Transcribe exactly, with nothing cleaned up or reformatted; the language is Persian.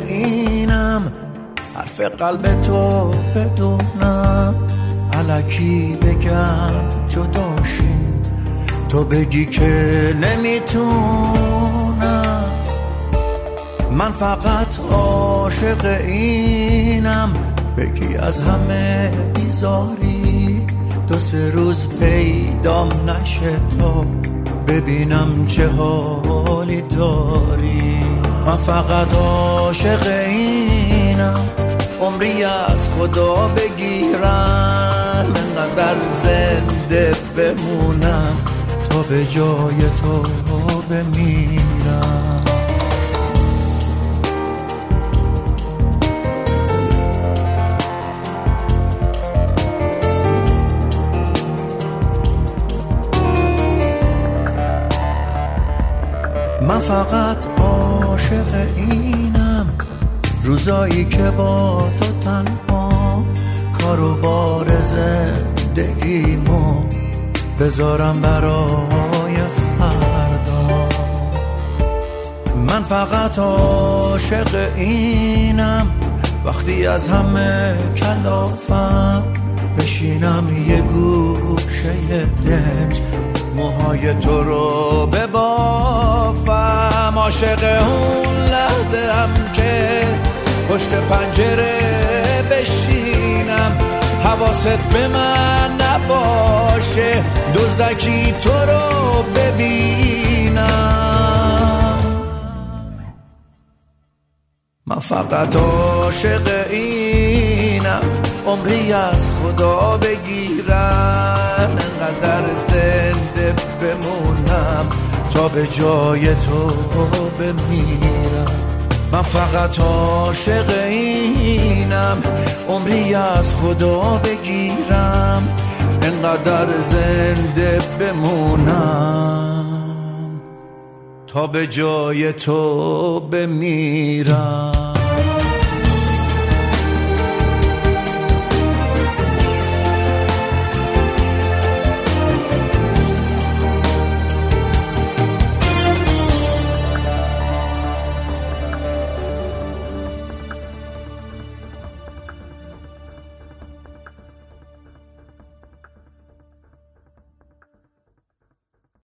اینم، حرف قلب تو بدونم، الکی بگم جداشیم، تو بگی که نمیتونم. من فقط عاشق اینم، بگی از همه بیزاری، دو سه روز پیدام نشه تا ببینم چه حالی داری. من فقط عاشق اینم، عمری از خدا بگیرم، انقدر زنده بمونم تا به جای تو بمیرم. من فقط عاشق اینم، روزایی که با تو تنها، کار و بار زندگیمو بذارم برای فردا. من فقط عاشق اینم، وقتی از همه کلافم بشینم یه گوشه دنج، موهای تو رو ببافم. عاشق اون لحظه هم که پشت پنجره بشینم، حواست به من نباشه، دزدکی تو رو ببینم. من فقط عاشق اینم، عمری از خدا بگیرم، انقدر زنده بمونم تا به جای تو بمیرم. من فقط عاشق اینم، عمری از خدا بگیرم، انقدر زنده بمونم تا به جای تو بمیرم.